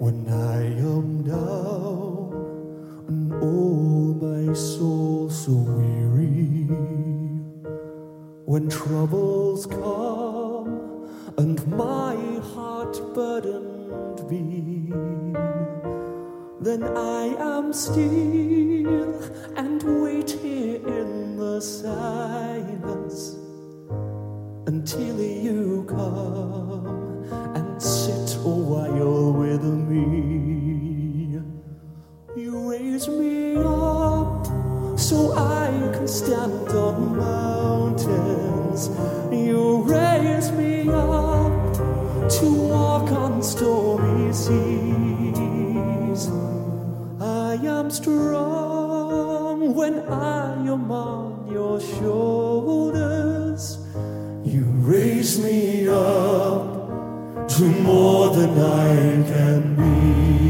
When I am down and all my soul so weary, when troubles come and my heart burdened be, then I am still and wait here in the silence until you come and sit a while with me. You raise me up so I can stand on mountains. You raise me up to walk on stormy seas. I am strong when I am on your shoulders. You raise me up to more than I can be.